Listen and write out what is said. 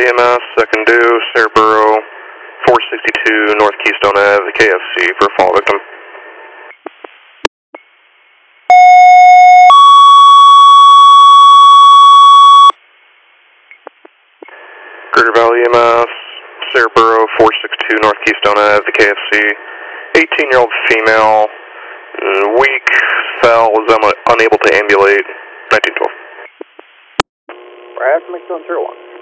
Valley EMS, second due, Cerebro, 462 North Keystone Ave, KFC for a fall victim. Greater Valley EMS, Cerebro, 462 North Keystone Ave, KFC, 18-year-old female, weak, fell, was unable to ambulate, 1912. Right after McDonald's 01.